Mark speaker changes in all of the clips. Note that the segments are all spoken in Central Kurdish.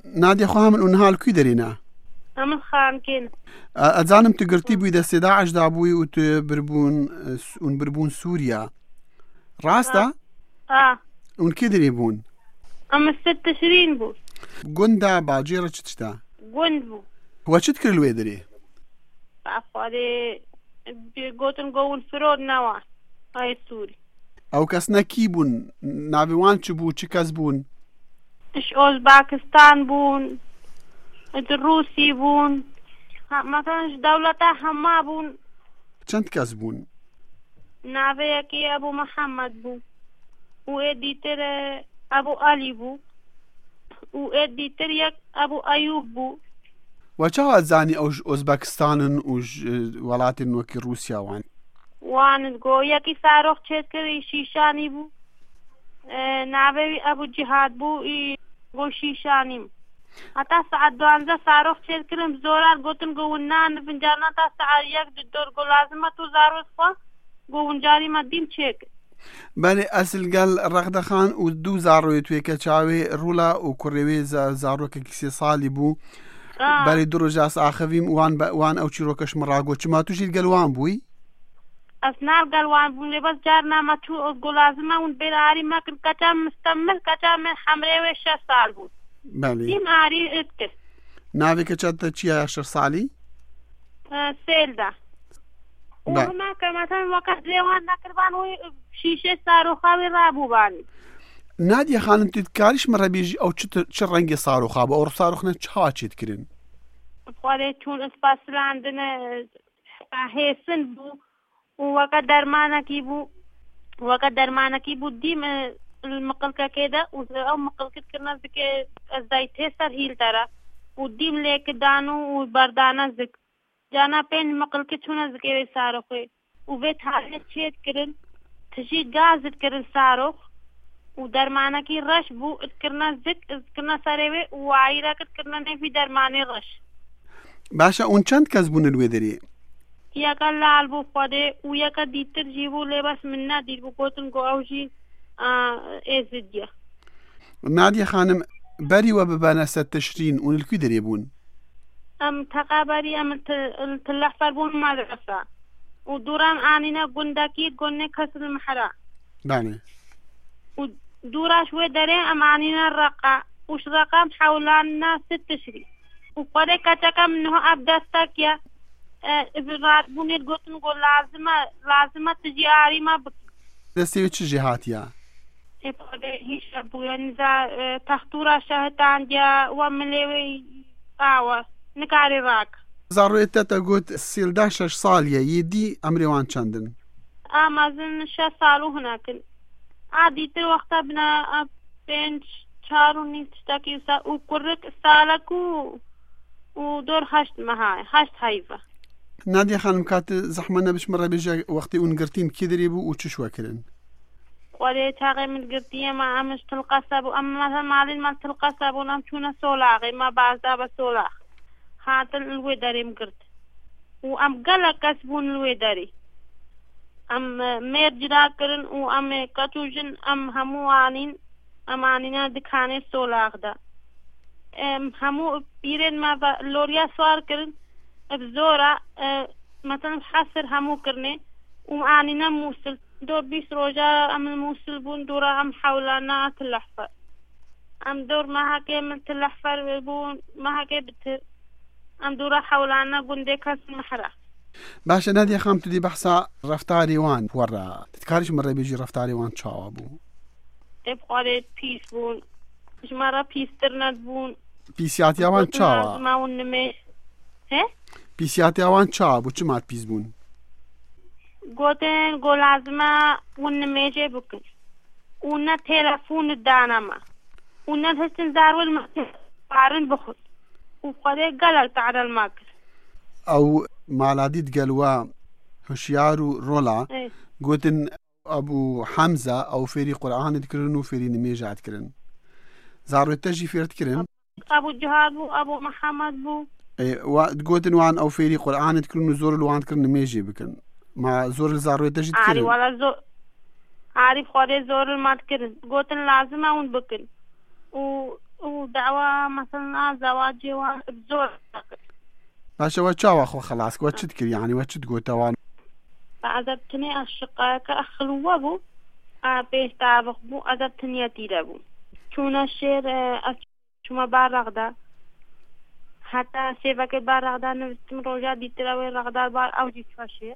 Speaker 1: نادية خوها من أنها الكوي درينا
Speaker 2: من خان كين
Speaker 1: أزانم تقرتي بويدا سيدا عجدا بوي ونبربون سوريا راستا؟ ونكي دريبون
Speaker 2: أما 6 تشرين بو
Speaker 1: قندا باجيرة چتشتا
Speaker 2: قند بو
Speaker 1: هو چت كر الويدري؟
Speaker 2: عفوا قوتن قول فرود نوا هاي سوري
Speaker 1: أو كسنا كيبون نابيوان چبو چي كسبون؟
Speaker 2: إش أوزباكستان بون الروسي بون مثلا دولتا هما بون
Speaker 1: چند كسبون؟
Speaker 2: ناوي يكي أبو محمد بو وإديتر أبو علي بو وإديتر يك أبو أيوب بو
Speaker 1: وچاو أزاني أوزباكستان ولاتن وكي روسيا
Speaker 2: وان گو یکی ساروخ چیز کری شیشانی بو ناوی ابو جهاد بو گو شیشانیم حتی ساعت 12 ساروخ چیز کریم زورار گوتن گو ونان فنجانا تا ساعت یک دور گو لازمه تو زاروز خوا گو ونجاری مدیم چیک
Speaker 1: بله اصل قال رغده خان و دو زاروی توی که چاوی رولا و کروی زارو که کسی سالی بو بله درو جاس آخویم وان او چی روکش مراغو چما توشید قلوان بوی؟
Speaker 2: أثناء قلوان بولي بس جارنا ما تو قلازمة ونبيراري ما كن كتام مستمر كتام من حمري وش سال بود.
Speaker 1: بله.
Speaker 2: ديم عاري اتكس.
Speaker 1: ناوي كتشات چيا 10 سالي؟
Speaker 2: سيل دا. وما كمثلا وقت ليوان نكربان هو شيشة صاروخا ورابو باني.
Speaker 1: نادية خانم تذكريش مرة بيجي أو شو رنجي صاروخا أو صاروخنا شها تذكرين؟
Speaker 2: قالي تون اسباسل عندنا هيسن بو وقت درمانا کی بو دیم المقلقه كده او مقلقه كنا ذكي ازايته سر هيل ترى وديم ليك دانو وبردانا ذك جانا بين مقلقه شونا ذكي صاروخ وبيت حاله تشيت كرن تشي غاز كرن صاروخ ودرمانا کی رش بو كرنا ذك كرنا سريوي وعيرا كرنا نه في درمانه رش
Speaker 1: باشا اون چند كسبون الويدري
Speaker 2: ياكا لالبو فاده وياكا ديتر جيبو لباس منا ديبو كوتن قوشي ازديا
Speaker 1: نادية خانم بري وببانا 6 تشرين ونلكو دريبون
Speaker 2: تقابري تلحفر بون مدرسة ودوران آنينا قنداكي قنة كسر المحرا
Speaker 1: باني
Speaker 2: ودورا شوي دارين آنينا الرقا وش رقم حولاننا 6 تشرين وقده كتاكا منه أبداستاك يا إبراد بونيت قلت نقول لازمة تجي عارمة بك
Speaker 1: دستي وش جهات يا
Speaker 2: إبراد هيش أبويا نزا تختورة شهتان جا ومليوي نكاري راك
Speaker 1: زارو إتاتا قلت السيل 11 صالية يدي أمريوان چندن
Speaker 2: ما زن 6 سالو هناك عادي تر وقتا بنا بين 4 ونيستاكي وكرك سالكو ودور 8 هايفة
Speaker 1: نادية خانم كات زحمنا بش مرة بيجي وقتي ونقرتين كدريبو وتشوا كرن
Speaker 2: قولي تاغي من قرتية ما عمش تلقصب أما مثلا مالين ما تلقصب ونام تونا سولاغي ما بعضا بسولاغ خاطر الويداري مقرت وأم قلق كسبون الويداري أم مير جدا كرن وأم كتوجن أم هموانين أمانينا دكاني سولاغ دا همو بيرين ما لوريا سوار كرن بزورة مثلا حصر همو كرني ومعانينا موصل دور 20 روجا أم الموصل بون دورا أم حولانا تلحفر أم دور ما هكي من تلحفر بون ما هكي بتر أم دورا حولانا قندي كاس محرا
Speaker 1: باشا نادية خام تدي بحثا رفتاري وان ورا تتكاريش مرة بيجي رفتاري وان تشاوا بو
Speaker 2: تبقى بيس بون مش مرة بيس ترنات بون
Speaker 1: بيسيات يوان تشاوا
Speaker 2: ما ونمي هه
Speaker 1: بيسيات يوان تشاوا بو چمات بيس بون
Speaker 2: قوتين قول عزما ونميجي بكن ونا تلفون دانما ونا الهستن زارو المحتفارن بخد وقده قلل تعالى الماكر
Speaker 1: او مالاديد قالوا هشيارو رولا قوتن ابو حمزة او فيري قرآن تكرن وفيري نميجة تكرن زارو التجي فيرت كرن
Speaker 2: ابو جهاد بو ابو محمد بو
Speaker 1: قوتن وان او فيري قرآن تكرن وزور الوان تكرن نميجة بكن ما زور الزارو التجي تكرن
Speaker 2: عارف ولا زور عارف خوري زور المات كرن قوتن لازم اون بكن و ودعوة مثلا زواجي وبزور.
Speaker 1: باشا وتشاو أخو خلاص وتشتكر يعني وتشتقو توان
Speaker 2: عذبتني الشقة كأخلو وابو بيش تابخ بو عذبتني يتيربو چون الشير شما بارغدا حتى سيفك بارغدا نفتم روجا ديتراوي رغدار بار أو جيت فاشي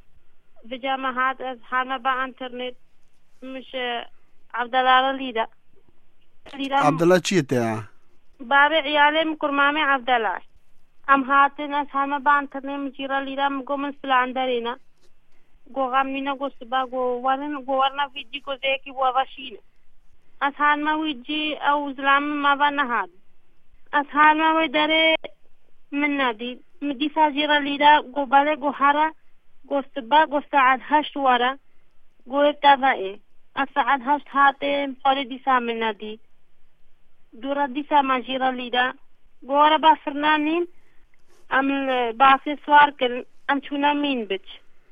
Speaker 2: بجامعات هانا با انترنت مش عبدالله ليدا
Speaker 1: عبدالله چیه
Speaker 2: بابي عيالي مكرمامي عبدالله ام هاتن از همه با انترنت مجيرا ليدا مگو من فلان دارينا گو غمينا گو سبا گو ورنا فيدي گو زيكي وواشينا از هالما ويجي او زلام ما بنهاد از هالما ويداري من نادي مدي ساجيرا ليدا گو بالي گو هارا گو سبا گو ساعد 8 ورا گو ابتدائي الساعد 8 هاتي مخالي ديسا من نادي دورا ديسا ماجيرا ليدا گو ورا بافرنانين ام باسي سوار كر ام چونا مين بچ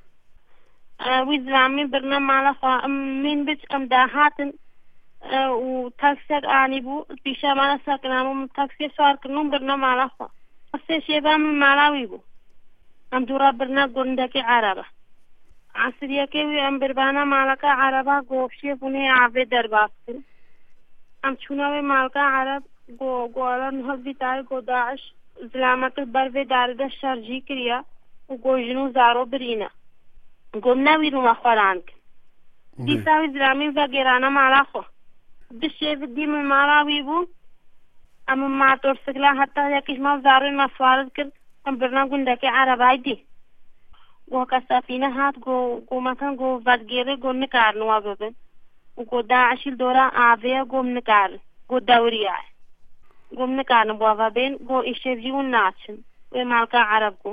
Speaker 2: ويزلامي برنا مالا خوا ام مين بچ ام داهاتن و تاكسيك آني بو بيشا مالا ساكنامو تاكسي سوار كرنو برنا مالا خوا أسي شيبا من مالاوي بو ام دورا برنا قندكي عربة عصريكي وي ام بربانا مالكا عربة قوفشي بني عابي درباكتن ام چوناوي مالكا عرب قوالا نهب بيتاي قو داعش زلامت البروي دارد الشرجي كريا وقو جنو زارو برينا قمنا ويرو مخورانك ديساوي زلامي وغيرانا مالا خوا بالشيف دي من مالاوي بو اما ما تورسكلا حتى يكيش ما زارو مسوارد كر ام برنا قندكي عرباي دي وكا سفينة هات قو مثلا قو فادگيري قو نكارنوا ببن وقو داعش الدورة آفيا قو منكار قو دوريا قو منكارن بوافا بين قو إشيفجيون ناتشن ومالكا عرب قو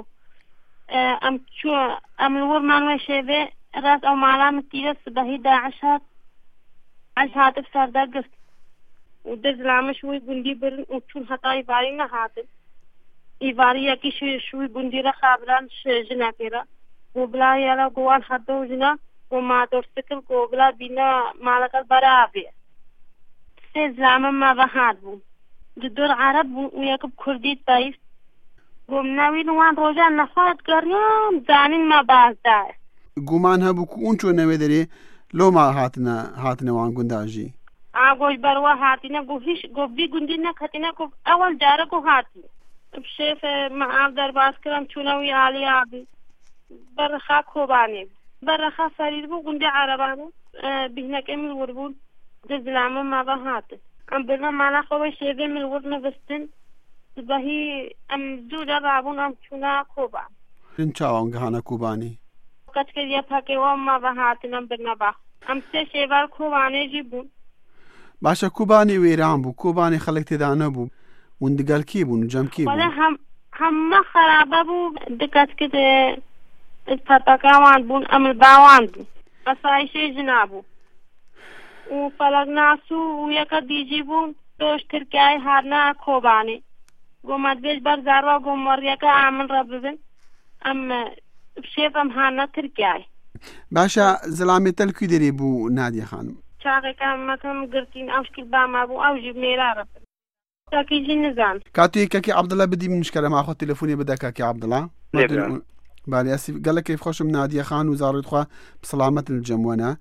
Speaker 2: ام الور مانوي شيفي راس او مالا متيرة سبهي داعش هات بساردا قفت ودزلام شوي قندي برن وچون حتا إيواري نهاتن إيواري يكي شوي قندي را خابران جناكيرا وبلا يالا قوان حدو جنا وما تورسكل قوبلا بينا مالك البرابي سيزلام ما بهاد بو جدور عرب بو ويكب كردي تايف قمناوي نوان روجا نخوات قريم زانين ما بازدار
Speaker 1: گومان هبو که اون چون نوی داری لو ما هاتنه وان گنداجی
Speaker 2: گوش بروا هاتینا گو هیش گو بی گندی نکتینا گو اول جاره گو هاتی بشیف معاف در باز کرم چونوی آلی آبی برخا خوبانی برخا فرید بو گندی عربانو بهنک امل وربون دزلامه ما بهاته ام برنا مالا خوبه شیفه مل ورن بستن بهی ام دودا رابون ام چونا خوبان
Speaker 1: این چاوان گهانا کوبانی
Speaker 2: کچ که یه پاکی و ما بهاتنا برنا با ام سه شیوال خوبانه جی بون
Speaker 1: باشا کوبانی ویران بو کوبانی خلق تدانه بو وندقال کی بو نجام کی بو
Speaker 2: ولی هم خرابه بو دکت که ده الفتاكاوان بون ام الباوان بو اسایشه جنابو و فلق ناسو و یکا دیجی بون دوش ترکیای هارنا خوبانی گومد بیش بر زاروا گومر یکا آمن را ببین ام شیف ام هارنا ترکیای
Speaker 1: باشا زلامی تلکی داری بو نادیه خانم
Speaker 2: چاقی که مثلا گرتین اوشکل باما بو اوجی میرا را ببین تاکی جی نزان
Speaker 1: كاتو كاكي عبد الله بدي من مشكله مع اخو تليفوني بدا كاكي عبد الله بالي اسف قال لك كيف خوش من ناديه خان وزاره خو بسلامه الجمونه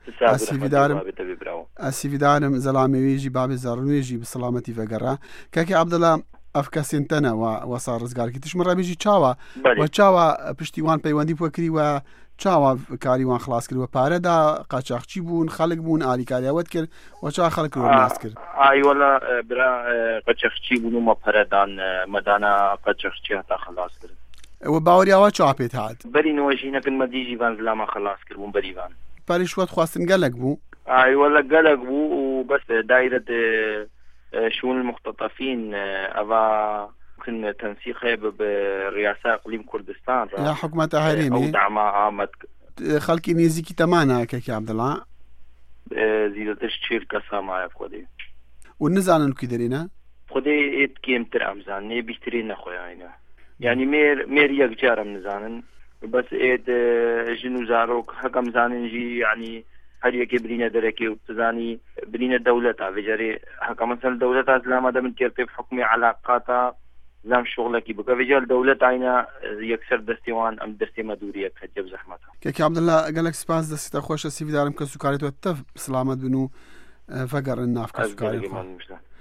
Speaker 1: اسف دارم زلامي ويجي باب الزارن ويجي بسلامتي فقره كاكي عبد الله افكاسنتنا وصار رزقار كي تشمر بيجي تشاوا وتشاوا پشتیوان پیوندی پوکری و چاوا کاریوان خلاص کرد و پاره دا قاچاقچی بون خلق بون آلی کاریاوت کرد و چا خلق رو ناس کرد
Speaker 3: ای ولا برا قاچاقچی بون ما پاره دان مدانا قاچاقچی تا خلاص کرد
Speaker 1: و باوریا و چا پیت هات
Speaker 3: بری نوجینا کن مدیجی وان زلما خلاص کرد بون بری وان
Speaker 1: پاریش وقت خواستن قالك بو
Speaker 3: ای ولا قالك بو وبس دايره شؤون المختطفين أبا كن تنسيقه برئاسة إقليم كردستان
Speaker 1: يا حكومة هريمي
Speaker 3: أو دعم عامة
Speaker 1: خلقي نيزيكي تمانا كاكي عبد الله
Speaker 3: زيادة تشير كسامة بخدي
Speaker 1: والنزان الكي درينا
Speaker 3: خدي كيم تر أمزان ني بيشترين أخويا يعني مير يكجار نزانن بس جنو زاروك حكم زانن جي يعني هەر یەکێ برینە دەرەکێ و بزانی برینە دەولەتە بێجارێ هەکە مەسەل دەولەت ئەسلامەدە من تێر پێ حکومی علاقاتە زام شغلێکی بکە بێجار دەولەت ئاینە یەکسەر دەستێوان ئەم دەستێمە دووریە کە جێب زەحمەتە
Speaker 1: کێکی عەبدوڵڵا گەلێک سپاس دەستیتە خۆشە سیڤدارم کە سوکارێتەوە تەف سلامەت بن و فەگەڕن ناف کە سوکاری